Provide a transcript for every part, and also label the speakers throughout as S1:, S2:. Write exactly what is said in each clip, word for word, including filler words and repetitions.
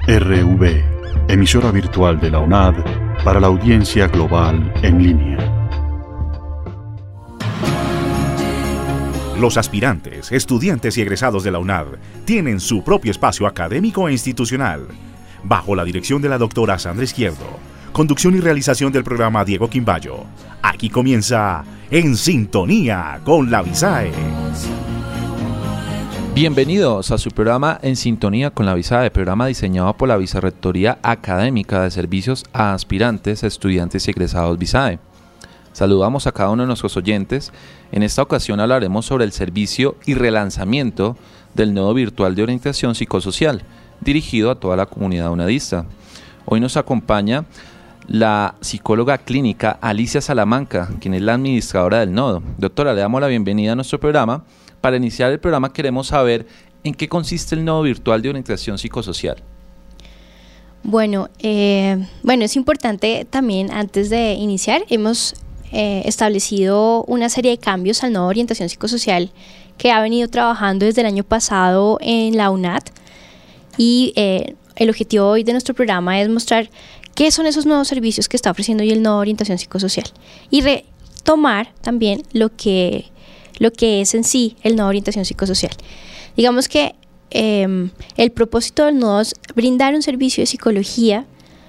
S1: R V, emisora virtual de la U N A D para la audiencia global en línea.
S2: Los aspirantes, estudiantes y egresados de la U N A D tienen su propio espacio académico e institucional. Bajo la dirección de la doctora Sandra Izquierdo, conducción y realización del programa Diego Quimbayo. Aquí comienza En Sintonía con la Visae.
S3: Bienvenidos a su programa En Sintonía con la Visae, programa diseñado por la Vicerrectoría Académica de Servicios a Aspirantes, Estudiantes y Egresados Visae. Saludamos a cada uno de nuestros oyentes. En esta ocasión hablaremos sobre el servicio y relanzamiento del nodo virtual de orientación psicosocial, dirigido a toda la comunidad unadista. Hoy nos acompaña la psicóloga clínica Alicia Salamanca, quien es la administradora del nodo. Doctora, le damos la bienvenida a nuestro programa. Para iniciar el programa queremos saber en qué consiste el nodo virtual de orientación psicosocial.
S4: Bueno, eh, bueno, es importante también, antes de iniciar, hemos eh, establecido una serie de cambios al nodo de orientación psicosocial que ha venido trabajando desde el año pasado en la U N A D, y eh, el objetivo hoy de nuestro programa es mostrar qué son esos nuevos servicios que está ofreciendo hoy el nodo de orientación psicosocial y retomar también lo que lo que es en sí el nodo de orientación psicosocial. Digamos que eh, el propósito del nodo es brindar un servicio de psicología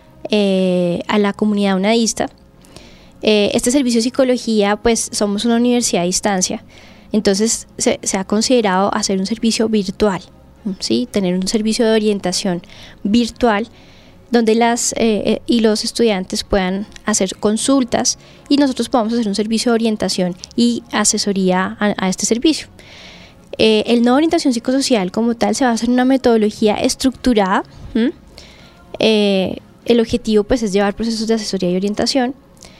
S4: eh, a la comunidad unadista. Eh, este servicio de psicología, pues somos una universidad a distancia, entonces se, se ha considerado hacer un servicio virtual, ¿sí? Tener un servicio de orientación virtual donde las eh, y los estudiantes puedan hacer consultas y nosotros podamos hacer un servicio de orientación y asesoría a, a este servicio. Eh, el nodo de orientación psicosocial como tal se basa en una metodología estructurada. ¿Mm? Eh, el objetivo pues es llevar procesos de asesoría y orientación.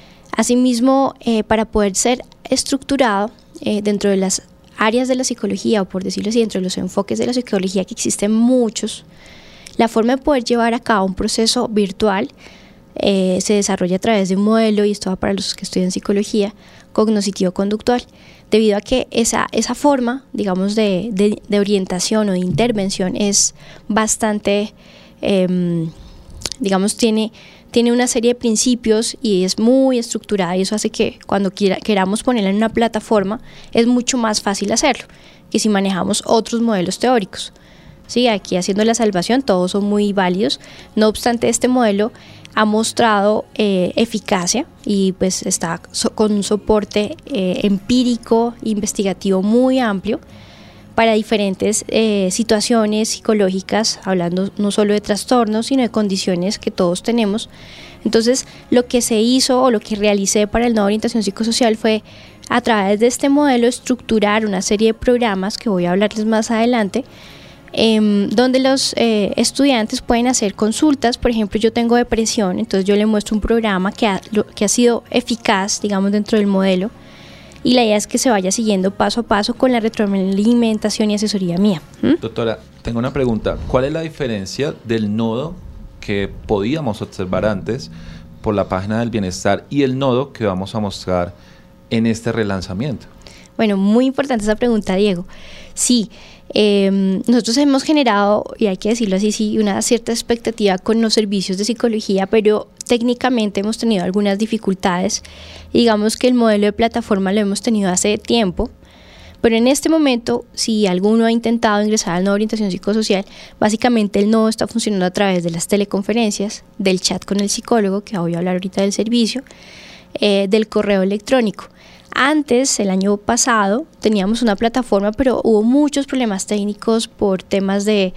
S4: Asimismo, eh, para poder ser estructurado eh, dentro de las áreas de la psicología, o por decirlo así, dentro de los enfoques de la psicología, que existen muchos, la forma de poder llevar a cabo un proceso virtual eh, se desarrolla a través de un modelo, y esto va para los que estudian psicología, cognoscitivo-conductual, debido a que esa, esa forma, digamos, de, de, de orientación o de intervención es bastante, eh, digamos, tiene, tiene una serie de principios y es muy estructurada, y eso hace que cuando quiera, queramos ponerla en una plataforma es mucho más fácil hacerlo que si manejamos otros modelos teóricos. Sí, aquí haciendo la salvación, todos son muy válidos. No obstante, este modelo ha mostrado eh, eficacia y pues está so, con un soporte eh, empírico, investigativo muy amplio para diferentes eh, situaciones psicológicas, hablando no solo de trastornos, sino de condiciones que todos tenemos. Entonces, lo que se hizo o lo que realicé para el nodo de orientación psicosocial fue, a través de este modelo, estructurar una serie de programas que voy a hablarles más adelante, Eh, donde los eh, estudiantes pueden hacer consultas. Por ejemplo, yo tengo depresión, entonces yo le muestro un programa que ha, lo, que ha sido eficaz, digamos, dentro del modelo, y la idea es que se vaya siguiendo paso a paso con la retroalimentación y asesoría mía. ¿Mm?
S3: Doctora, tengo una pregunta. ¿Cuál es la diferencia del nodo que podíamos observar antes por la página del bienestar y el nodo que vamos a mostrar en este relanzamiento?
S4: Bueno, muy importante esa pregunta, Diego. Sí, eh, nosotros hemos generado, y hay que decirlo así, sí, una cierta expectativa con los servicios de psicología, pero técnicamente hemos tenido algunas dificultades. Digamos que el modelo de plataforma lo hemos tenido hace tiempo, pero en este momento, si alguno ha intentado ingresar al nodo de orientación psicosocial, básicamente el nodo está funcionando a través de las teleconferencias, del chat con el psicólogo, que voy a hablar ahorita del servicio, eh, del correo electrónico. Antes, el año pasado, teníamos una plataforma, pero hubo muchos problemas técnicos por temas de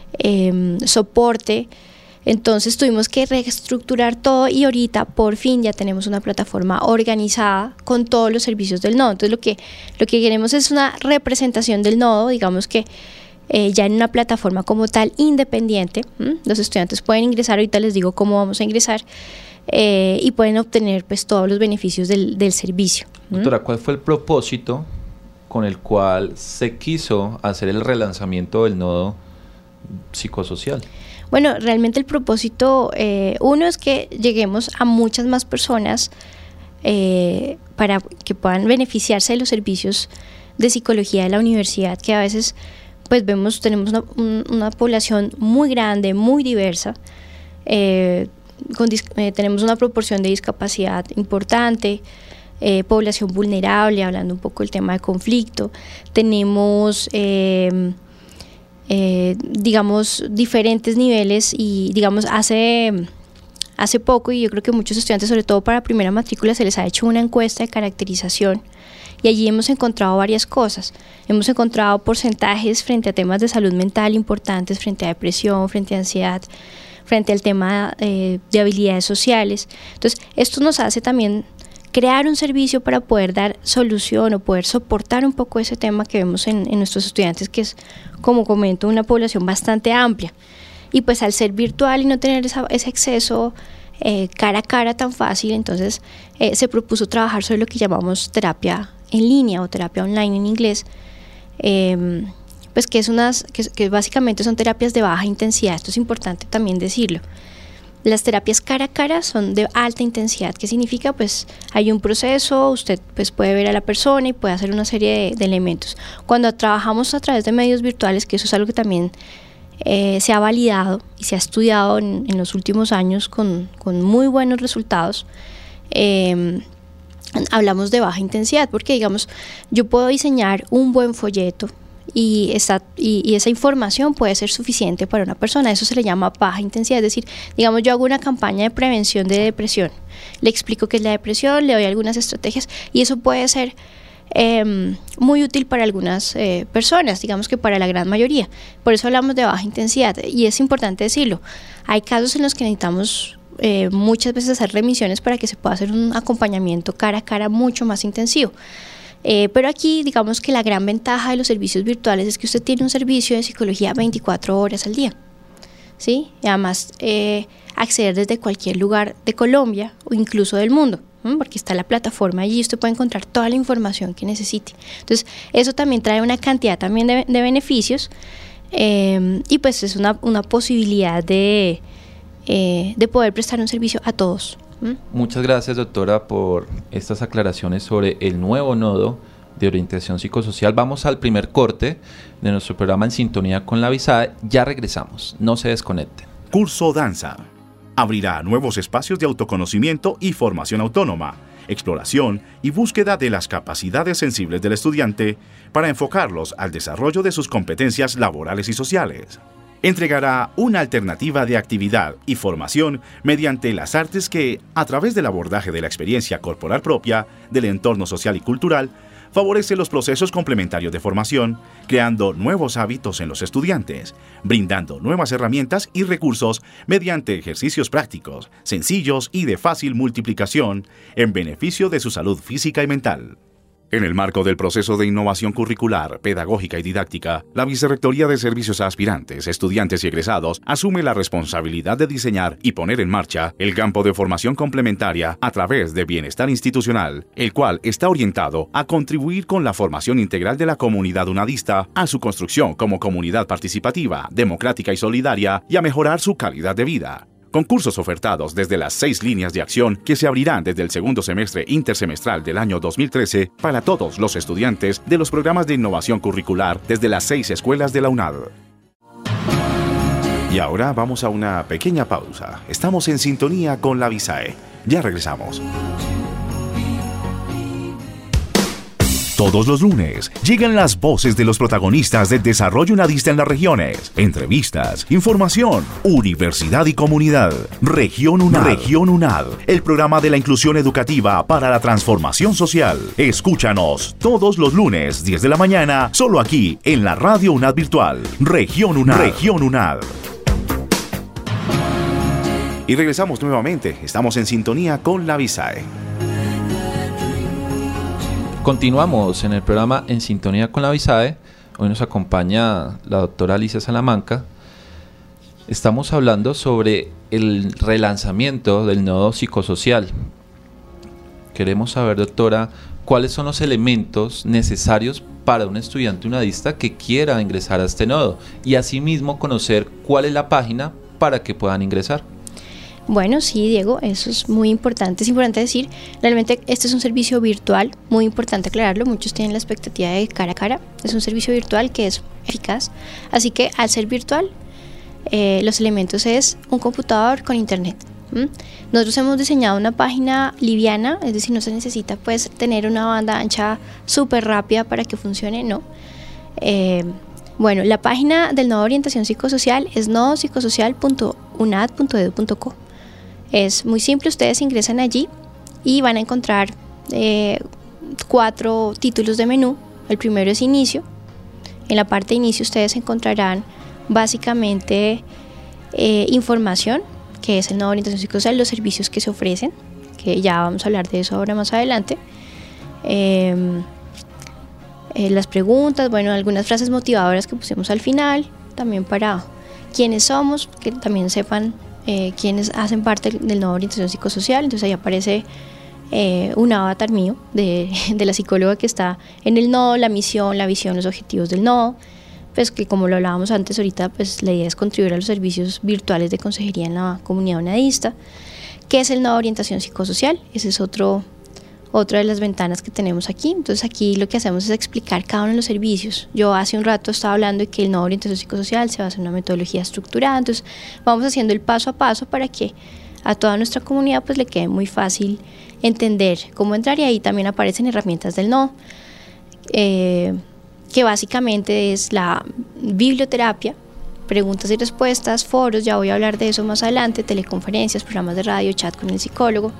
S4: eh, soporte. Entonces tuvimos que reestructurar todo, y ahorita por fin ya tenemos una plataforma organizada con todos los servicios del nodo. Entonces lo que, lo que queremos es una representación del nodo, digamos que eh, ya en una plataforma como tal independiente. ¿m? Los estudiantes pueden ingresar, ahorita les digo cómo vamos a ingresar, Eh, y pueden obtener pues todos los beneficios del, del servicio. ¿Mm?
S3: Doctora, ¿cuál fue el propósito con el cual se quiso hacer el relanzamiento del nodo psicosocial?
S4: Bueno, realmente el propósito, eh, uno es que lleguemos a muchas más personas eh, para que puedan beneficiarse de los servicios de psicología de la universidad, que a veces pues vemos, tenemos una, un, una población muy grande, muy diversa, eh, con dis, eh, tenemos una proporción de discapacidad importante, eh, población vulnerable, hablando un poco del tema de conflicto, tenemos eh, eh, digamos diferentes niveles y digamos hace... Hace poco, y yo creo que muchos estudiantes, sobre todo para primera matrícula, se les ha hecho una encuesta de caracterización y allí hemos encontrado varias cosas. Hemos encontrado porcentajes frente a temas de salud mental importantes, frente a depresión, frente a ansiedad, frente al tema eh, de habilidades sociales. Entonces, esto nos hace también crear un servicio para poder dar solución o poder soportar un poco ese tema que vemos en, en nuestros estudiantes, que es, como comento, una población bastante amplia. Y pues al ser virtual y no tener esa, ese acceso eh, cara a cara tan fácil, entonces eh, se propuso trabajar sobre lo que llamamos terapia en línea o terapia online en inglés, eh, pues que es unas que, que básicamente son terapias de baja intensidad. Esto es importante también decirlo. Las terapias cara a cara son de alta intensidad. ¿Qué significa? Pues hay un proceso, usted pues puede ver a la persona y puede hacer una serie de, de elementos. Cuando trabajamos a través de medios virtuales, que eso es algo que también Eh, se ha validado y se ha estudiado en, en los últimos años con, con muy buenos resultados, eh, hablamos de baja intensidad, porque digamos, yo puedo diseñar un buen folleto y, esa, y, y esa información puede ser suficiente para una persona. Eso se le llama baja intensidad. Es decir, digamos, yo hago una campaña de prevención de depresión, le explico qué es la depresión, le doy algunas estrategias y eso puede ser Eh, muy útil para algunas eh, personas, digamos que para la gran mayoría. Por eso hablamos de baja intensidad y es importante decirlo. Hay casos en los que necesitamos eh, muchas veces hacer remisiones para que se pueda hacer un acompañamiento cara a cara mucho más intensivo. Eh, pero aquí digamos que la gran ventaja de los servicios virtuales es que usted tiene un servicio de psicología veinticuatro horas al día, ¿sí? Y además eh, acceder desde cualquier lugar de Colombia o incluso del mundo, porque está la plataforma allí, usted puede encontrar toda la información que necesite. Entonces eso también trae una cantidad también de, de beneficios eh, y pues es una, una posibilidad de, eh, de poder prestar un servicio a todos. ¿Mm?
S3: Muchas gracias, doctora, por estas aclaraciones sobre el nuevo nodo de orientación psicosocial. Vamos al primer corte de nuestro programa En Sintonía con la BISADE. Ya regresamos, no se desconecten.
S2: Curso Danza abrirá nuevos espacios de autoconocimiento y formación autónoma, exploración y búsqueda de las capacidades sensibles del estudiante para enfocarlos al desarrollo de sus competencias laborales y sociales. Entregará una alternativa de actividad y formación mediante las artes que, a través del abordaje de la experiencia corporal propia, del entorno social y cultural, favorece los procesos complementarios de formación, creando nuevos hábitos en los estudiantes, brindando nuevas herramientas y recursos mediante ejercicios prácticos, sencillos y de fácil multiplicación, en beneficio de su salud física y mental. En el marco del proceso de innovación curricular, pedagógica y didáctica, la Vicerrectoría de Servicios a Aspirantes, Estudiantes y Egresados asume la responsabilidad de diseñar y poner en marcha el campo de formación complementaria a través de Bienestar Institucional, el cual está orientado a contribuir con la formación integral de la comunidad unadista, a su construcción como comunidad participativa, democrática y solidaria y a mejorar su calidad de vida. Concursos ofertados desde las seis líneas de acción que se abrirán desde el segundo semestre intersemestral del año dos mil trece para todos los estudiantes de los programas de innovación curricular desde las seis escuelas de la UNAD. Y ahora vamos a una pequeña pausa. Estamos en sintonía con la BISAE. Ya regresamos. Todos los lunes llegan las voces de los protagonistas del desarrollo unadista en las regiones. Entrevistas, información, universidad y comunidad. Región UNAD. Región UNAD, el programa de la inclusión educativa para la transformación social. Escúchanos todos los lunes, diez de la mañana, solo aquí en la Radio UNAD Virtual. Región UNAD. Región UNAD. Y regresamos nuevamente. Estamos en sintonía con la BISAE.
S3: Continuamos en el programa En Sintonía con la BISADE. Hoy nos acompaña la doctora Alicia Salamanca. Estamos hablando sobre el relanzamiento del nodo psicosocial. Queremos saber, doctora, cuáles son los elementos necesarios para un estudiante unadista que quiera ingresar a este nodo y asimismo conocer cuál es la página para que puedan ingresar.
S4: Bueno, sí, Diego, eso es muy importante. Es importante decir, realmente este es un servicio virtual, muy importante aclararlo. Muchos tienen la expectativa de cara a cara. Es un servicio virtual que es eficaz. Así que al ser virtual, eh, los elementos es un computador con internet. ¿Mm? Nosotros hemos diseñado una página liviana, es decir, no se necesita pues tener una banda ancha súper rápida para que funcione, no. Eh, bueno, la página del Nodo de Orientación Psicosocial es nodo psicosocial punto unad punto edu punto co. Es muy simple, ustedes ingresan allí y van a encontrar eh, cuatro títulos de menú. El primero es inicio. En la parte de inicio ustedes encontrarán básicamente eh, información, que es el Nodo de Orientación Psicosocial, los servicios que se ofrecen, que ya vamos a hablar de eso ahora más adelante. Eh, eh, las preguntas, bueno, algunas frases motivadoras que pusimos al final, también para quienes somos, que también sepan Eh, quienes hacen parte del Nodo de Orientación Psicosocial. Entonces ahí aparece eh, un avatar mío de, de la psicóloga que está en el nodo, la misión, la visión, los objetivos del nodo, pues que como lo hablábamos antes ahorita, pues la idea es contribuir a los servicios virtuales de consejería en la comunidad unadista. ¿Qué es el Nodo de Orientación Psicosocial? Ese es otro otra de las ventanas que tenemos aquí. Entonces aquí lo que hacemos es explicar cada uno de los servicios. Yo hace un rato estaba hablando de que el Nodo de Orientación Psicosocial se basa en una metodología estructurada, entonces vamos haciendo el paso a paso para que a toda nuestra comunidad pues le quede muy fácil entender cómo entrar, y ahí también aparecen herramientas del nodo, eh, que básicamente es la biblioterapia, preguntas y respuestas, foros, ya voy a hablar de eso más adelante, teleconferencias, programas de radio, chat con el psicólogo,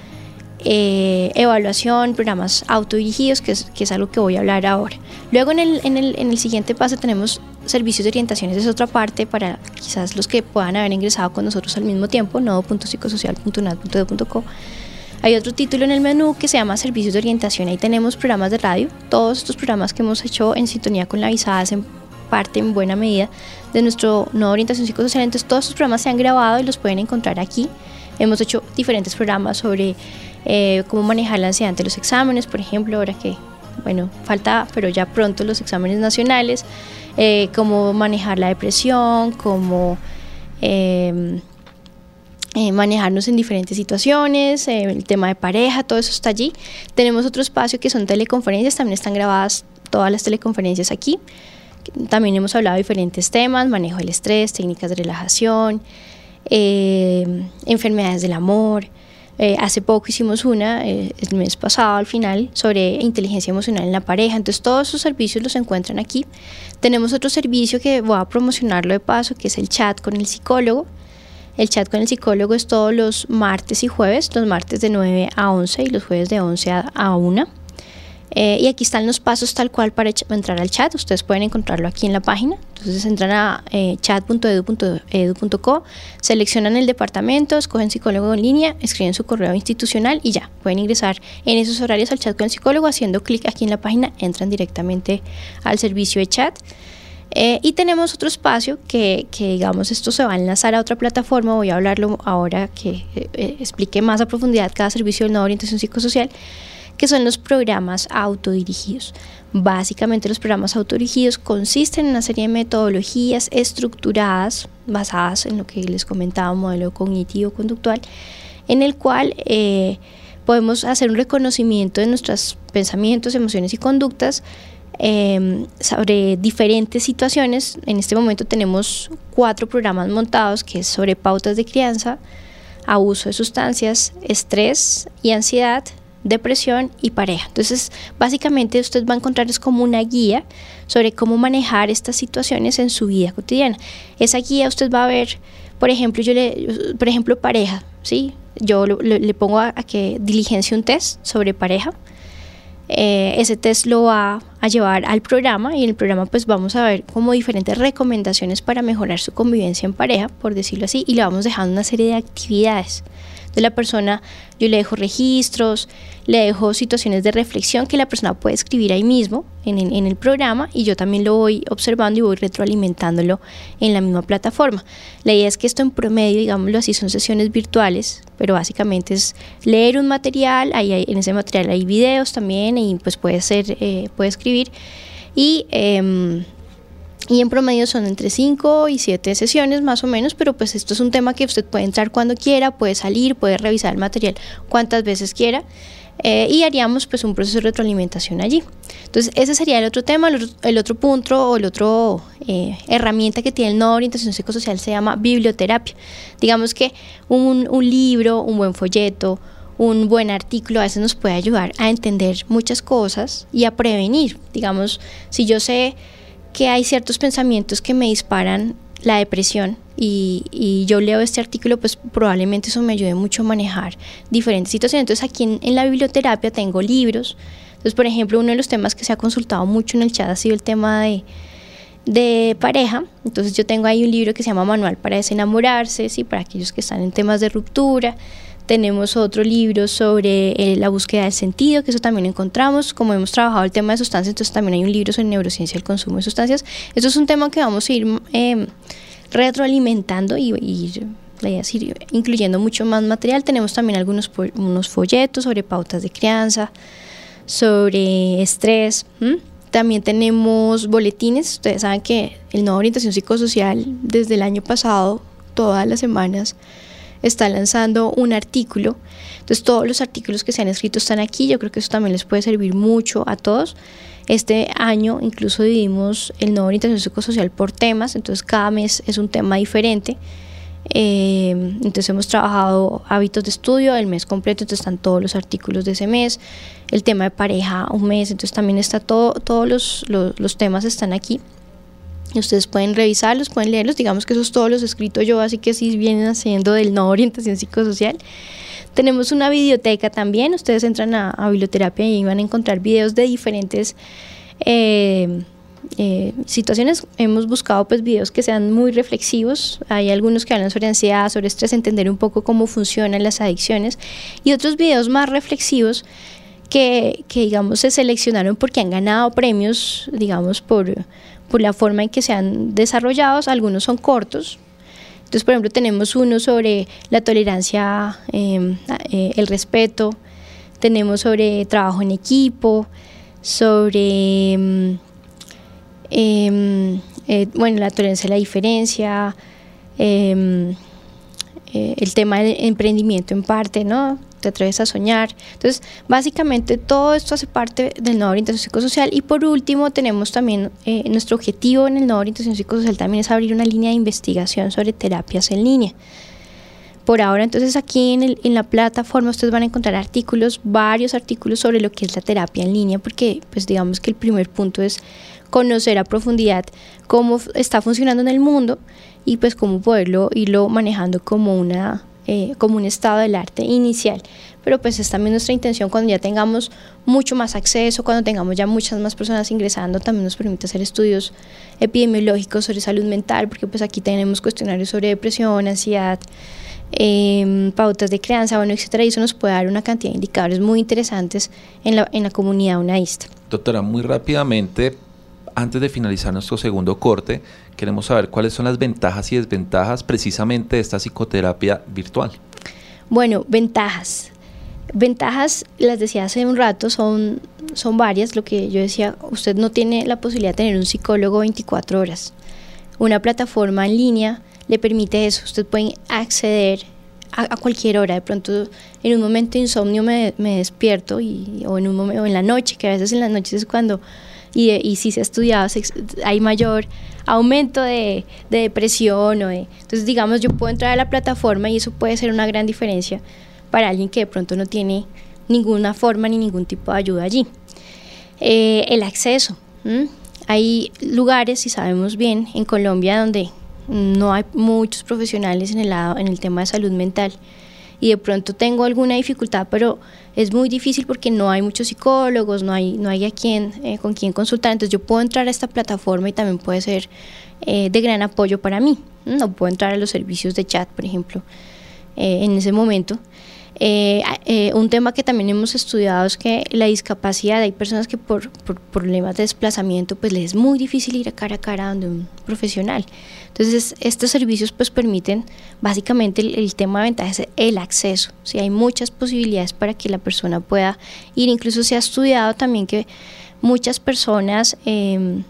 S4: Eh, evaluación, programas autodirigidos, que es, que es algo que voy a hablar ahora. Luego en el, en el, en el siguiente paso tenemos servicios de orientaciones, es otra parte para quizás los que puedan haber ingresado con nosotros al mismo tiempo, nodo punto psicosocial punto unad punto edu punto co. Hay otro título en el menú que se llama servicios de orientación, ahí tenemos programas de radio. Todos estos programas que hemos hecho en sintonía con la visada hacen parte en buena medida de nuestro nodo de orientación psicosocial, entonces todos estos programas se han grabado y los pueden encontrar aquí. Hemos hecho diferentes programas sobre eh, cómo manejar la ansiedad ante los exámenes, por ejemplo, ahora que, bueno, falta, pero ya pronto los exámenes nacionales, eh, cómo manejar la depresión, cómo eh, eh, manejarnos en diferentes situaciones, eh, el tema de pareja, todo eso está allí. Tenemos otro espacio que son teleconferencias, también están grabadas todas las teleconferencias aquí. También hemos hablado de diferentes temas, manejo del estrés, técnicas de relajación, Eh, enfermedades del amor. Eh, hace poco hicimos una, eh, el mes pasado al final, sobre inteligencia emocional en la pareja. Entonces todos esos servicios los encuentran aquí. Tenemos otro servicio que voy a promocionarlo de paso, que es el chat con el psicólogo. El chat con el psicólogo es todos los martes y jueves, los martes de nueve a once y los jueves de once a una. Eh, y aquí están los pasos tal cual para entrar al chat. Ustedes pueden encontrarlo aquí en la página. Entonces entran a eh, chat punto edu punto edu punto co, seleccionan el departamento, escogen psicólogo en línea, escriben su correo institucional y ya pueden ingresar en esos horarios al chat con el psicólogo. Haciendo clic aquí en la página entran directamente al servicio de chat. Eh, y tenemos otro espacio que, que digamos esto se va a enlazar a otra plataforma. Voy a hablarlo ahora que eh, explique más a profundidad cada servicio del Nodo de Orientación Psicosocial, que son los programas autodirigidos. Básicamente los programas autodirigidos consisten en una serie de metodologías estructuradas basadas en lo que les comentaba, modelo cognitivo-conductual, en el cual eh, podemos hacer un reconocimiento de nuestros pensamientos, emociones y conductas eh, sobre diferentes situaciones. En este momento tenemos cuatro programas montados, que es sobre pautas de crianza, abuso de sustancias, estrés y ansiedad, depresión y pareja. Entonces básicamente usted va a encontrar es como una guía sobre cómo manejar estas situaciones en su vida cotidiana. Esa guía usted va a ver, por ejemplo, yo le, por ejemplo pareja, ¿sí? Yo le, le pongo a, a que diligencie un test sobre pareja. Eh, ese test lo va a llevar al programa y en el programa pues vamos a ver como diferentes recomendaciones para mejorar su convivencia en pareja, por decirlo así, y le vamos dejando una serie de actividades. De la persona, yo le dejo registros, le dejo situaciones de reflexión que la persona puede escribir ahí mismo en el, en el programa, y yo también lo voy observando y voy retroalimentándolo en la misma plataforma. La idea es que esto en promedio, digámoslo así, son sesiones virtuales, pero básicamente es leer un material, ahí hay, en ese material hay videos también y pues puede ser, eh, puede escribir y eh, y en promedio son entre cinco y siete sesiones más o menos, pero pues esto es un tema que usted puede entrar cuando quiera, puede salir, puede revisar el material cuantas veces quiera, eh, y haríamos pues un proceso de retroalimentación allí. Entonces ese sería el otro tema. El otro, el otro punto o el otro eh, herramienta que tiene el Nodo de Orientación Psicosocial se llama biblioterapia. Digamos que un, un libro, un buen folleto, un buen artículo a veces nos puede ayudar a entender muchas cosas y a prevenir. Digamos, si yo sé que hay ciertos pensamientos que me disparan la depresión y, y yo leo este artículo, pues probablemente eso me ayude mucho a manejar diferentes situaciones. Entonces aquí en, en la biblioterapia tengo libros. Entonces, por ejemplo, uno de los temas que se ha consultado mucho en el chat ha sido el tema de, de pareja. Entonces yo tengo ahí un libro que se llama Manual para desenamorarse, ¿sí? Para aquellos que están en temas de ruptura. Tenemos otro libro sobre eh, la búsqueda del sentido, que eso también encontramos. Como hemos trabajado el tema de sustancias, entonces también hay un libro sobre neurociencia del consumo de sustancias. Esto es un tema que vamos a ir eh, retroalimentando y, y la idea es ir incluyendo mucho más material. Tenemos también algunos unos folletos sobre pautas de crianza, sobre estrés. ¿m? También tenemos boletines. Ustedes saben que el Nodo de Orientación Psicosocial desde el año pasado, todas las semanas, está lanzando un artículo. Entonces todos los artículos que se han escrito están aquí. Yo creo que eso también les puede servir mucho a todos. Este año incluso dividimos el Nodo de Orientación Psicosocial por temas, entonces cada mes es un tema diferente. Eh, entonces hemos trabajado hábitos de estudio el mes completo, entonces están todos los artículos de ese mes. El tema de pareja un mes, entonces también está todo, todos los, los, los temas están aquí. Y ustedes pueden revisarlos, pueden leerlos. Digamos que eso es todo los escrito yo, así que sí vienen haciendo del Nodo de Orientación Psicosocial. Tenemos una videoteca también. Ustedes entran a, a biblioterapia y van a encontrar videos de diferentes eh, eh, situaciones. Hemos buscado pues videos que sean muy reflexivos. Hay algunos que hablan sobre ansiedad, sobre estrés, entender un poco cómo funcionan las adicciones, y otros videos más reflexivos que, que digamos se seleccionaron porque han ganado premios, digamos por... por la forma en que se han desarrollado. Algunos son cortos. Entonces, por ejemplo, tenemos uno sobre la tolerancia, eh, eh, el respeto. Tenemos sobre trabajo en equipo, sobre eh, eh, bueno, la tolerancia a la diferencia, eh, eh, el tema del emprendimiento en parte, ¿no? Te atreves a soñar. Entonces, básicamente todo esto hace parte del Nodo de Orientación Psicosocial. Y por último, tenemos también eh, nuestro objetivo en el Nodo de Orientación Psicosocial también es abrir una línea de investigación sobre terapias en línea. Por ahora, entonces, aquí en, el, en la plataforma ustedes van a encontrar artículos, varios artículos sobre lo que es la terapia en línea, porque pues digamos que el primer punto es conocer a profundidad cómo está funcionando en el mundo y pues cómo poderlo irlo manejando como una Eh, como un estado del arte inicial. Pero pues es también nuestra intención, cuando ya tengamos mucho más acceso, cuando tengamos ya muchas más personas ingresando, también nos permite hacer estudios epidemiológicos sobre salud mental, porque pues aquí tenemos cuestionarios sobre depresión, ansiedad, eh, pautas de crianza, bueno, etcétera, y eso nos puede dar una cantidad de indicadores muy interesantes en la, en la comunidad unadista.
S3: Doctora, muy rápidamente, antes de finalizar nuestro segundo corte, queremos saber cuáles son las ventajas y desventajas precisamente de esta psicoterapia virtual.
S4: Bueno, ventajas. Ventajas, las decía hace un rato, son, son varias. Lo que yo decía, usted no tiene la posibilidad de tener un psicólogo veinticuatro horas. Una plataforma en línea le permite eso. Usted puede acceder a, a cualquier hora. De pronto, en un momento de insomnio me, me despierto y, o, en un momento, o en la noche, que a veces en las noches es cuando... Y, y si se ha estudiado, se, hay mayor aumento de, de depresión. O de, entonces, digamos, yo puedo entrar a la plataforma y eso puede ser una gran diferencia para alguien que de pronto no tiene ninguna forma ni ningún tipo de ayuda allí. Eh, el acceso. ¿m? Hay lugares, si sabemos bien, en Colombia donde no hay muchos profesionales en el, lado, en el tema de salud mental. Y de pronto tengo alguna dificultad, pero es muy difícil porque no hay muchos psicólogos, no hay, no hay a quien, eh, con quien consultar. Entonces yo puedo entrar a esta plataforma y también puede ser eh, de gran apoyo para mí. No puedo entrar a los servicios de chat, por ejemplo, eh, en ese momento. Eh, eh, un tema que también hemos estudiado es que la discapacidad, hay personas que por, por problemas de desplazamiento pues les es muy difícil ir a cara a cara donde un profesional. Entonces estos servicios pues permiten básicamente el, el tema de ventaja es el acceso. ¿sí? Hay muchas posibilidades para que la persona pueda ir, incluso se ha estudiado también que muchas personas eh,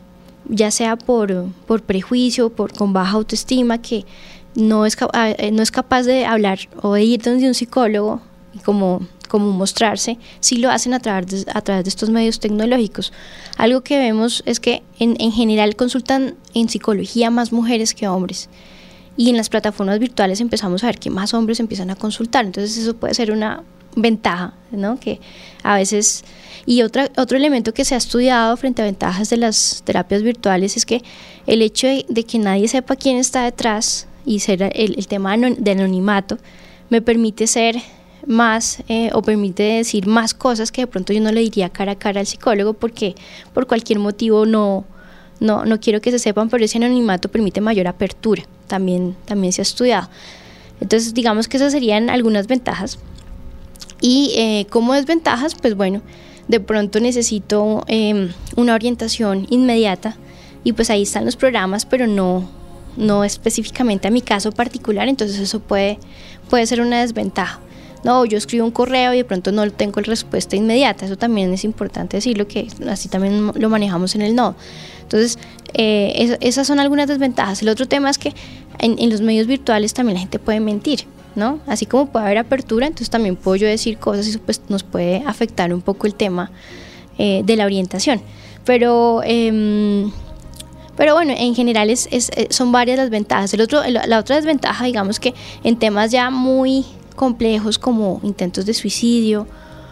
S4: ya sea por, por prejuicio, por con baja autoestima, que no es, no es capaz de hablar o de ir donde un psicólogo y como, como mostrarse, sí lo hacen a través, de, a través de estos medios tecnológicos. Algo que vemos es que en, en general consultan en psicología más mujeres que hombres, y en las plataformas virtuales empezamos a ver que más hombres empiezan a consultar, entonces eso puede ser una ventaja, ¿no? Que a veces... Y otra, otro elemento que se ha estudiado frente a ventajas de las terapias virtuales es que el hecho de, de que nadie sepa quién está detrás y ser el, el tema de anonimato me permite ser más eh, o permite decir más cosas que de pronto yo no le diría cara a cara al psicólogo, porque por cualquier motivo no, no, no quiero que se sepan, pero ese anonimato permite mayor apertura, también, también se ha estudiado. Entonces digamos que esas serían algunas ventajas. Y eh, como desventajas, pues bueno, de pronto necesito eh, una orientación inmediata, y pues ahí están los programas, pero no, no específicamente a mi caso particular, entonces eso puede, puede ser una desventaja. No, yo escribo un correo y de pronto no tengo la respuesta inmediata, eso también es importante decirlo, que así también lo manejamos en el nodo. Entonces, eh, eso, esas son algunas desventajas. El otro tema es que en, en los medios virtuales también la gente puede mentir, ¿no? Así como puede haber apertura, entonces también puedo yo decir cosas, y eso pues nos puede afectar un poco el tema eh, de la orientación. Pero, eh, pero bueno, en general es, es, son varias las ventajas. El otro, la otra desventaja, digamos que en temas ya muy complejos como intentos de suicidio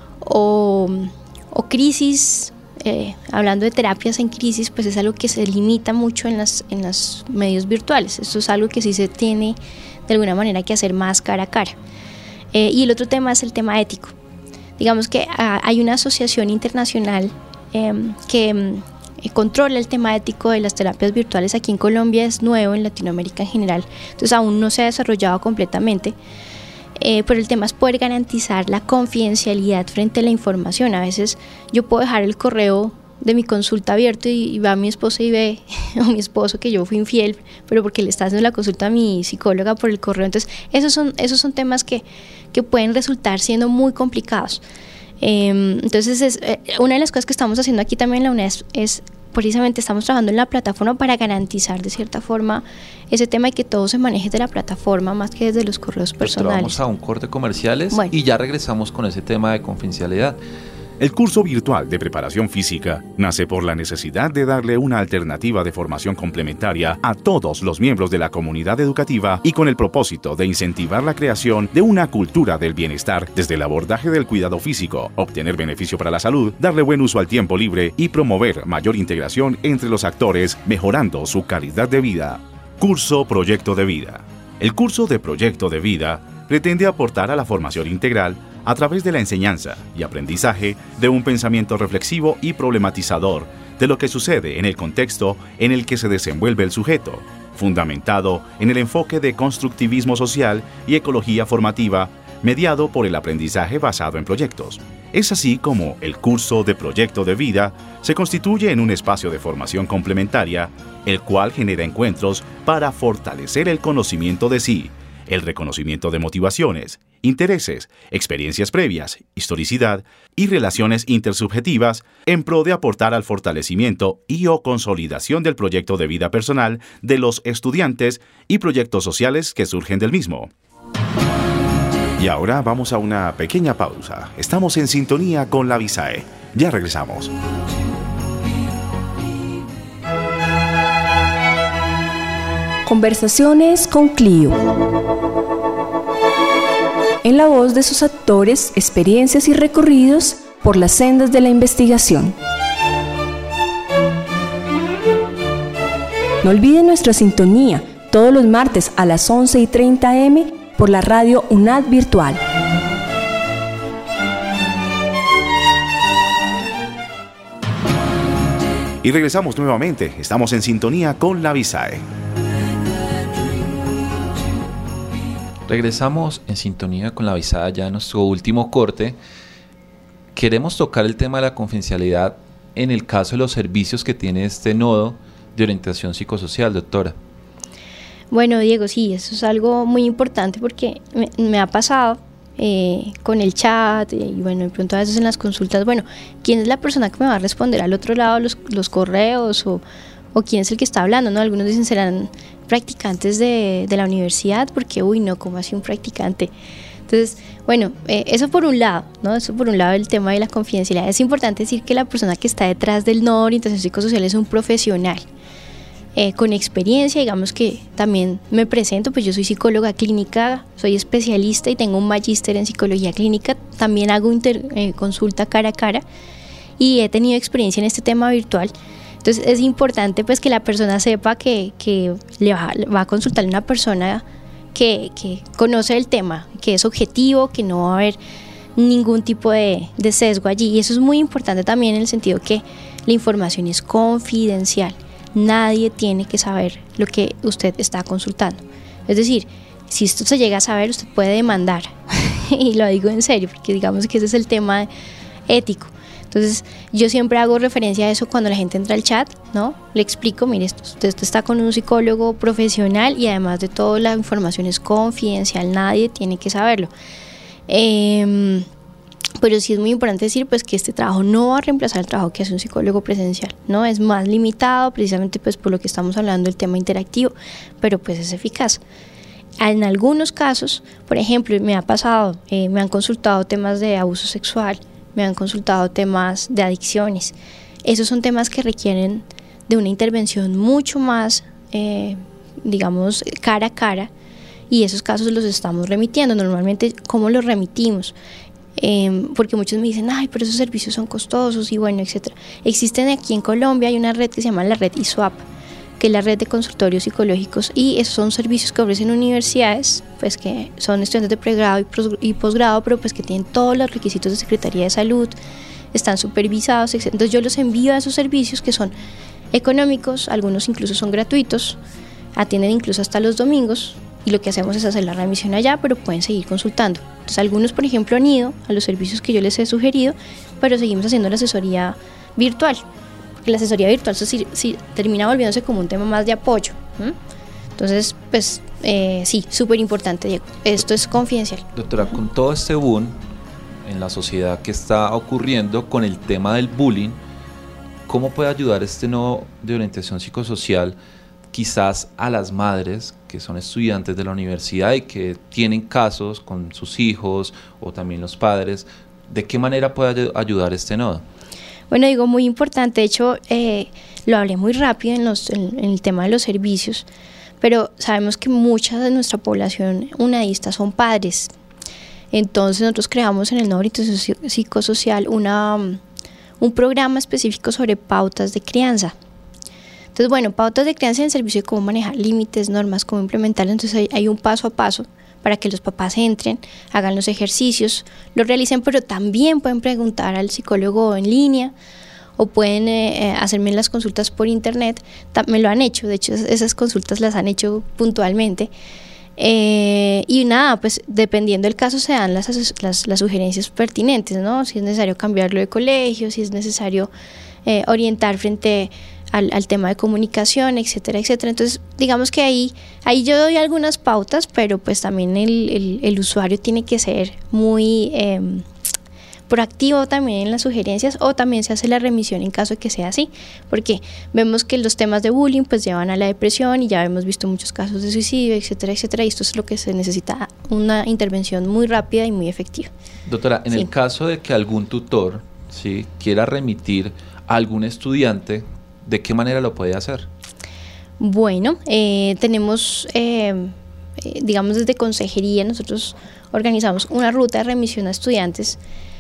S4: o, o crisis, eh, hablando de terapias en crisis, pues es algo que se limita mucho en, las, en los medios virtuales. Esto es algo que sí se tiene de alguna manera que hacer más cara a cara. Eh, y el otro tema es el tema ético. Digamos que ah, hay una asociación internacional eh, que eh, controla el tema ético de las terapias virtuales. Aquí en Colombia es nuevo, en Latinoamérica en general, entonces aún no se ha desarrollado completamente. Eh, pero el tema es poder garantizar la confidencialidad frente a la información. A veces yo puedo dejar el correo de mi consulta abierto y, y va mi esposo y ve, o mi esposo, que yo fui infiel, pero porque le está haciendo la consulta a mi psicóloga por el correo. Entonces esos son, esos son temas que, que pueden resultar siendo muy complicados. Eh, entonces es, eh, una de las cosas que estamos haciendo aquí también en la UNED es, es precisamente estamos trabajando en la plataforma para garantizar de cierta forma ese tema y que todo se maneje de la plataforma más que desde los correos personales.
S3: Vamos a un corte comerciales, bueno, y ya regresamos con ese tema de confidencialidad.
S2: El curso virtual de preparación física nace por la necesidad de darle una alternativa de formación complementaria a todos los miembros de la comunidad educativa, y con el propósito de incentivar la creación de una cultura del bienestar desde el abordaje del cuidado físico, obtener beneficio para la salud, darle buen uso al tiempo libre y promover mayor integración entre los actores, mejorando su calidad de vida. Curso Proyecto de Vida. El curso de Proyecto de Vida pretende aportar a la formación integral a través de la enseñanza y aprendizaje de un pensamiento reflexivo y problematizador de lo que sucede en el contexto en el que se desenvuelve el sujeto, fundamentado en el enfoque de constructivismo social y ecología formativa, mediado por el aprendizaje basado en proyectos. Es así como el curso de Proyecto de Vida se constituye en un espacio de formación complementaria, el cual genera encuentros para fortalecer el conocimiento de sí, el reconocimiento de motivaciones, intereses, experiencias previas, historicidad y relaciones intersubjetivas, en pro de aportar al fortalecimiento y o consolidación del proyecto de vida personal de los estudiantes y proyectos sociales que surgen del mismo. Y ahora vamos a una pequeña pausa. Estamos en sintonía con la Visae. Ya regresamos.
S5: Conversaciones con Clio. En la voz de sus actores, experiencias y recorridos por las sendas de la investigación. No olviden nuestra sintonía todos los martes a las once y treinta a eme por la radio UNAD Virtual.
S2: Y regresamos nuevamente. Estamos en sintonía con la Visae.
S3: Regresamos en sintonía con la Visae ya en nuestro último corte. Queremos tocar el tema de la confidencialidad en el caso de los servicios que tiene este nodo de orientación psicosocial, doctora.
S4: Bueno, Diego, sí, eso es algo muy importante porque me, me ha pasado eh, con el chat y bueno, de pronto a veces en las consultas, bueno, ¿quién es la persona que me va a responder al otro lado los, los correos o, o quién es el que está hablando, ¿no? Algunos dicen serán practicantes de, de la universidad, porque uy no, ¿cómo así un practicante? Entonces, bueno, eh, eso por un lado, ¿no? Eso por un lado el tema de la confidencialidad. Es importante decir que la persona que está detrás del nodo de orientación psicosocial es un profesional eh, con experiencia. Digamos que también me presento, pues yo soy psicóloga clínica, soy especialista y tengo un magíster en psicología clínica, también hago inter, eh, consulta cara a cara y he tenido experiencia en este tema virtual. Entonces es importante pues que la persona sepa que, que le va, va a consultar a una persona que, que conoce el tema, que es objetivo, que no va a haber ningún tipo de, de sesgo allí. Y eso es muy importante también en el sentido que la información es confidencial. Nadie tiene que saber lo que usted está consultando. Es decir, si esto se llega a saber, usted puede demandar. Y lo digo en serio, porque digamos que ese es el tema ético. Entonces, yo siempre hago referencia a eso cuando la gente entra al chat, ¿no? Le explico, mire, esto, usted está con un psicólogo profesional y además de todo la información es confidencial, nadie tiene que saberlo. Eh, pero sí es muy importante decir pues que este trabajo no va a reemplazar el trabajo que hace un psicólogo presencial, ¿no? Es más limitado precisamente pues por lo que estamos hablando del tema interactivo, pero pues es eficaz. En algunos casos, por ejemplo, me ha pasado, eh, me han consultado temas de abuso sexual, me han consultado temas de adicciones. Esos son temas que requieren de una intervención mucho más, eh, digamos, cara a cara, y esos casos los estamos remitiendo. Normalmente, ¿cómo los remitimos? Eh, porque muchos me dicen, ay, pero esos servicios son costosos y bueno, etcétera. Existen aquí en Colombia, hay una red que se llama la red I S W A P, que es la red de consultorios psicológicos, y esos son servicios que ofrecen universidades, pues que son estudiantes de pregrado y posgrado, pero pues que tienen todos los requisitos de Secretaría de Salud, están supervisados, etcétera. Entonces yo los envío a esos servicios que son económicos, algunos incluso son gratuitos, atienden incluso hasta los domingos, y lo que hacemos es hacer la remisión allá, pero pueden seguir consultando. Entonces algunos, por ejemplo, han ido a los servicios que yo les he sugerido, pero seguimos haciendo la asesoría virtual. La asesoría virtual sí, sí, termina volviéndose como un tema más de apoyo. ¿Mm? Entonces, pues eh, sí, súper importante, Diego. Esto es confidencial.
S3: Doctora, con todo este boom en la sociedad que está ocurriendo con el tema del bullying, ¿cómo puede ayudar este nodo de orientación psicosocial quizás a las madres que son estudiantes de la universidad y que tienen casos con sus hijos o también los padres? ¿De qué manera puede ayudar este nodo?
S4: Bueno, digo, muy importante. De hecho, eh, lo hablé muy rápido en, los, en, en el tema de los servicios, pero sabemos que mucha de nuestra población unadista son padres. Entonces nosotros creamos en el nodo de orientación psicosocial una, un programa específico sobre pautas de crianza. Entonces, bueno, pautas de crianza en el servicio de cómo manejar límites, normas, cómo implementarlas. Entonces hay, hay un paso a paso para que los papás entren, hagan los ejercicios, los realicen, pero también pueden preguntar al psicólogo en línea o pueden eh, hacerme las consultas por internet. Me lo han hecho, de hecho esas consultas las han hecho puntualmente. Eh, y nada, pues dependiendo del caso se dan las, las, las sugerencias pertinentes, ¿no? Si es necesario cambiarlo de colegio, si es necesario eh, orientar frente Al, al tema de comunicación, etcétera, etcétera. Entonces, digamos que ahí, ahí yo doy algunas pautas, pero pues también el, el, el usuario tiene que ser muy eh, proactivo también en las sugerencias, o también se hace la remisión en caso de que sea así, porque vemos que los temas de bullying pues llevan a la depresión y ya hemos visto muchos casos de suicidio, etcétera, etcétera, y esto es lo que se necesita, una intervención muy rápida y muy efectiva.
S3: Doctora, en
S4: sí.
S3: el caso de que algún tutor, ¿sí?, quiera remitir a algún estudiante, ¿de qué manera lo puede hacer? Bueno, eh, tenemos, eh, eh, digamos desde consejería, nosotros organizamos una ruta de remisión a estudiantes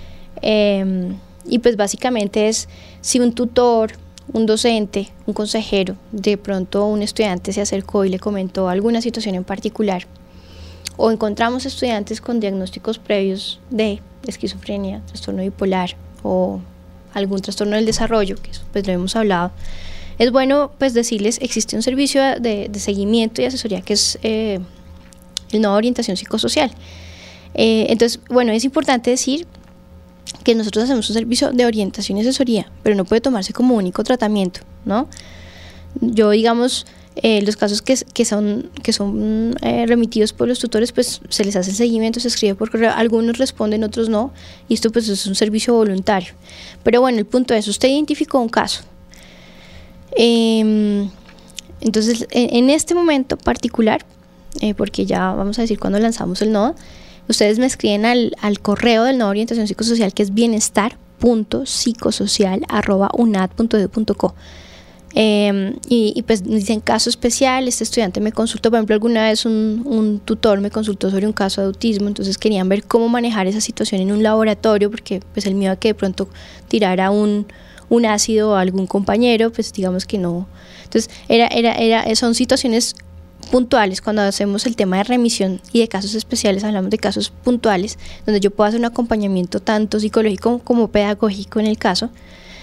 S3: eh, y pues básicamente es si un tutor, un docente, un consejero, de pronto un estudiante se acercó y le comentó alguna situación en particular, o encontramos estudiantes con diagnósticos previos de esquizofrenia, trastorno bipolar o algún trastorno del desarrollo, que eso pues lo hemos hablado, es bueno pues decirles, existe un servicio de, de seguimiento y asesoría que es eh, el nodo de orientación psicosocial. Eh, entonces, bueno, es importante decir que nosotros hacemos un servicio de orientación y asesoría, pero no puede tomarse como único tratamiento, ¿no? Yo, digamos, eh, los casos que, que son, que son eh, remitidos por los tutores, pues se les hace el seguimiento, se escribe por correo, algunos responden, otros no, y esto pues es un servicio voluntario. Pero bueno, el punto es, usted identificó un caso,
S4: Eh, entonces, en, en este momento particular, eh, porque ya vamos a decir cuando lanzamos el nodo, ustedes me escriben al, al correo del nodo de orientación psicosocial, que es bienestar punto psicosocial arroba unad punto edu punto co. Eh, y, y pues dicen caso especial, este estudiante me consultó, por ejemplo, alguna vez un, un tutor me consultó sobre un caso de autismo, entonces querían ver cómo manejar esa situación en un laboratorio, porque pues el miedo a que de pronto tirara un, un ácido a algún compañero, pues digamos que no. Entonces era, era, era, son situaciones puntuales. Cuando hacemos el tema de remisión y de casos especiales, hablamos de casos puntuales, donde yo puedo hacer un acompañamiento tanto psicológico como pedagógico en el caso,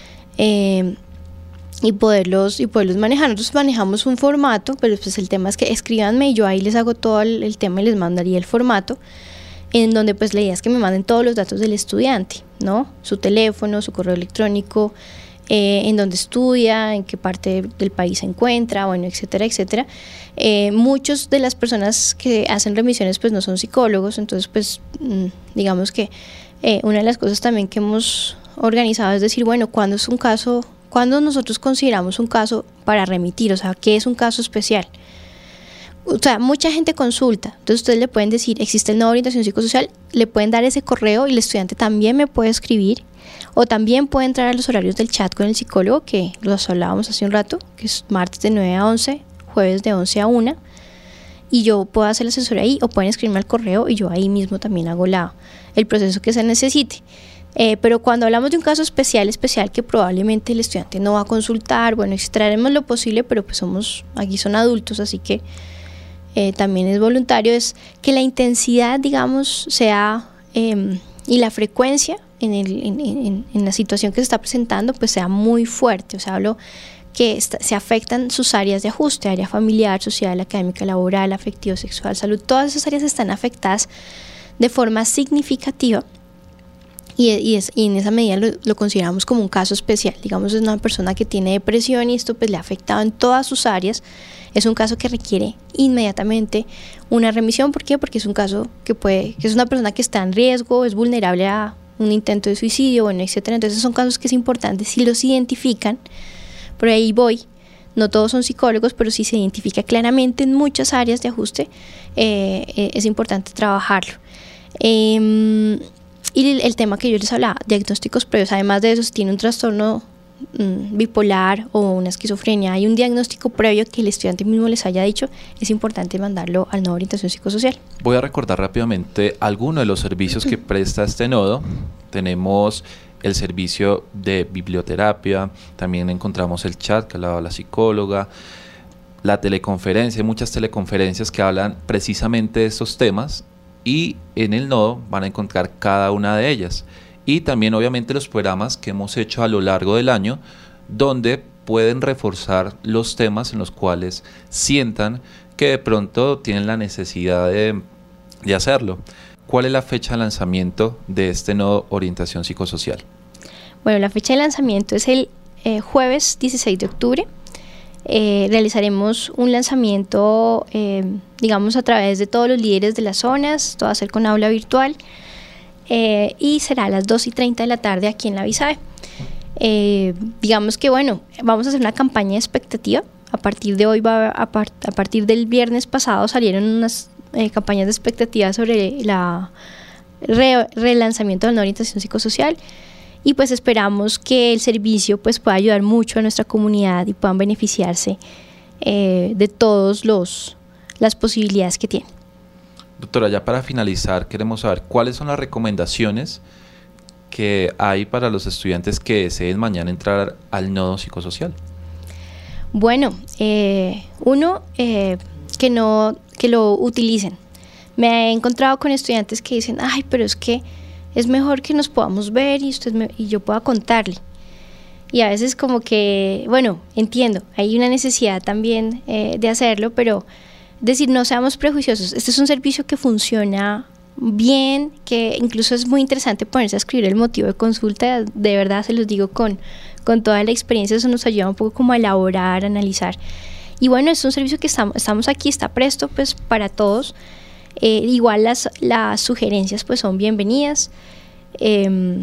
S4: eh, y poderlos y poderlos manejar. Nosotros manejamos un formato, pero pues el tema es que escríbanme y yo ahí les hago todo el, el tema y les mandaría el formato, en donde pues la idea es que me manden todos los datos del estudiante, ¿no? Su teléfono, su correo electrónico, eh, en dónde estudia, en qué parte del país se encuentra, bueno, etcétera, etcétera. Eh, muchos de las personas que hacen remisiones pues no son psicólogos, entonces pues mmm, digamos que eh, una de las cosas también que hemos organizado es decir, bueno, ¿cuándo es un caso? ¿Cuándo nosotros consideramos un caso para remitir? O sea, ¿qué es un caso especial? O sea, mucha gente consulta, entonces ustedes le pueden decir, existe el nodo de orientación psicosocial, le pueden dar ese correo y el estudiante también me puede escribir, o también puede entrar a los horarios del chat con el psicólogo, que los hablábamos hace un rato, que es martes de nueve a once, jueves de once a una, y yo puedo hacer la asesoría ahí, o pueden escribirme al correo y yo ahí mismo también hago la, el proceso que se necesite. Eh, pero cuando hablamos de un caso especial, especial que probablemente el estudiante no va a consultar, bueno, extraeremos lo posible, pero pues somos, aquí son adultos, así que eh, también es voluntario, es que la intensidad, digamos, sea, eh, y la frecuencia en, el, en, en, en la situación que se está presentando, pues sea muy fuerte. O sea, hablo que está, se afectan sus áreas de ajuste, área familiar, social, académica, laboral, afectivo, sexual, salud, todas esas áreas están afectadas de forma significativa. Y, y, es, y en esa medida lo, lo consideramos como un caso especial. Digamos, es una persona que tiene depresión y esto pues le ha afectado en todas sus áreas. Es un caso que requiere inmediatamente una remisión. ¿Por qué? Porque es un caso que puede, que es una persona que está en riesgo, es vulnerable a un intento de suicidio, bueno, etcétera. Entonces son casos que es importante si los identifican. Por ahí voy. No todos son psicólogos, pero si se identifica claramente en muchas áreas de ajuste, eh, eh, es importante trabajarlo. Eh, Y el, el tema que yo les hablaba, diagnósticos previos, además de eso, si tiene un trastorno mmm, bipolar o una esquizofrenia, hay un diagnóstico previo que el estudiante mismo les haya dicho, es importante mandarlo al nodo de orientación psicosocial.
S3: Voy a recordar rápidamente algunos de los servicios que presta este nodo. Tenemos el servicio de biblioterapia, también encontramos el chat que hablaba la psicóloga, la teleconferencia, muchas teleconferencias que hablan precisamente de estos temas. Y en el nodo van a encontrar cada una de ellas. Y también obviamente los programas que hemos hecho a lo largo del año, donde pueden reforzar los temas en los cuales sientan que de pronto tienen la necesidad de, de hacerlo. ¿Cuál es la fecha de lanzamiento de este nodo orientación psicosocial?
S4: Bueno, la fecha de lanzamiento es el eh, jueves dieciséis de octubre. Eh, realizaremos un lanzamiento, eh, digamos, a través de todos los líderes de las zonas, todo va a ser con aula virtual, eh, y será a las dos y treinta de la tarde aquí en la BISAE. Eh, digamos que, bueno, vamos a hacer una campaña de expectativa. A partir de hoy, va a, part a partir del viernes pasado salieron unas eh, campañas de expectativa sobre la re relanzamiento de la orientación psicosocial. Y pues esperamos que el servicio pues pueda ayudar mucho a nuestra comunidad y puedan beneficiarse eh, de todas las posibilidades que tienen.
S3: Doctora, ya para finalizar queremos saber cuáles son las recomendaciones que hay para los estudiantes que deseen mañana entrar al nodo psicosocial.
S4: Bueno, eh, uno, eh, que, no, que lo utilicen. Me he encontrado con estudiantes que dicen, ay, pero es que es mejor que nos podamos ver y usted me, y yo pueda contarle. Y a veces como que, bueno, entiendo, hay una necesidad también eh, de hacerlo, pero decir, no seamos prejuiciosos. Este es un servicio que funciona bien, que incluso es muy interesante ponerse a escribir el motivo de consulta. De verdad se los digo con, con toda la experiencia, eso nos ayuda un poco como a elaborar, a analizar. Y bueno, es un servicio que estamos, estamos aquí, está presto pues para todos. Eh, igual las, las sugerencias pues son bienvenidas. Eh,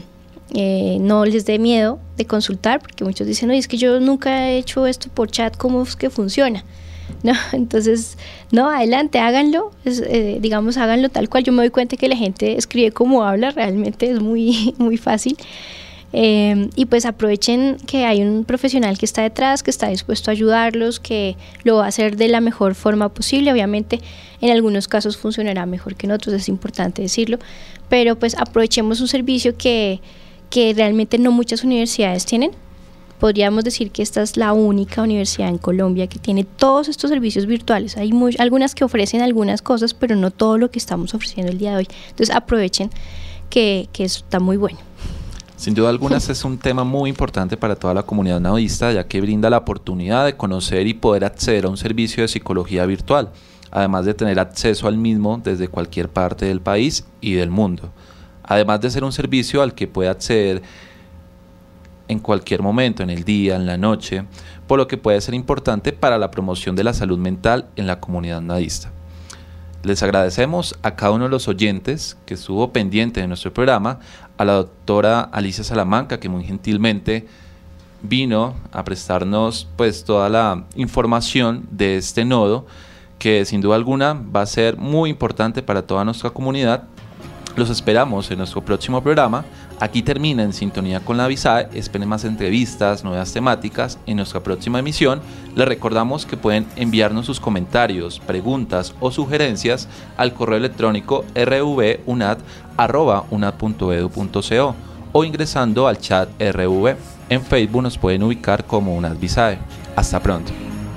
S4: eh, no les dé miedo de consultar, porque muchos dicen, oye, es que yo nunca he hecho esto por chat, ¿cómo es que funciona? No, entonces, no, adelante, háganlo, es, eh, digamos, háganlo tal cual. Yo me doy cuenta que la gente escribe como habla, realmente es muy, muy fácil. Eh, y pues aprovechen que hay un profesional que está detrás, que está dispuesto a ayudarlos, que lo va a hacer de la mejor forma posible. Obviamente en algunos casos funcionará mejor que en otros, es importante decirlo, pero pues aprovechemos un servicio que, que realmente no muchas universidades tienen. Podríamos decir que esta es la única universidad en Colombia que tiene todos estos servicios virtuales. Hay muy, algunas que ofrecen algunas cosas, pero no todo lo que estamos ofreciendo el día de hoy. Entonces aprovechen que, que eso está muy bueno.
S3: Sin duda alguna, este es un tema muy importante para toda la comunidad navista, ya que brinda la oportunidad de conocer y poder acceder a un servicio de psicología virtual, además de tener acceso al mismo desde cualquier parte del país y del mundo. Además de ser un servicio al que puede acceder en cualquier momento, en el día, en la noche, por lo que puede ser importante para la promoción de la salud mental en la comunidad navista. Les agradecemos a cada uno de los oyentes que estuvo pendiente de nuestro programa, a la doctora Alicia Salamanca, que muy gentilmente vino a prestarnos pues toda la información de este nodo, que sin duda alguna va a ser muy importante para toda nuestra comunidad. Los esperamos en nuestro próximo programa. Aquí termina En Sintonía con la Visae. Esperen más entrevistas, nuevas temáticas en nuestra próxima emisión. Les recordamos que pueden enviarnos sus comentarios, preguntas o sugerencias al correo electrónico r v unad arroba unad punto edu punto co o ingresando al chat R V. En Facebook nos pueden ubicar como Unad Visae. Hasta pronto.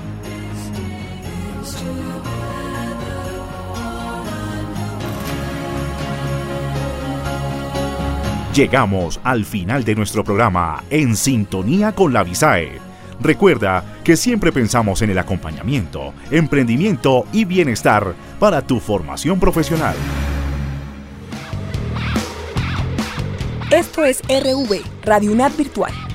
S2: Llegamos al final de nuestro programa En Sintonía con la Visae. Recuerda que siempre pensamos en el acompañamiento, emprendimiento y bienestar para tu formación profesional.
S5: Esto es R V, Radio Unad Virtual.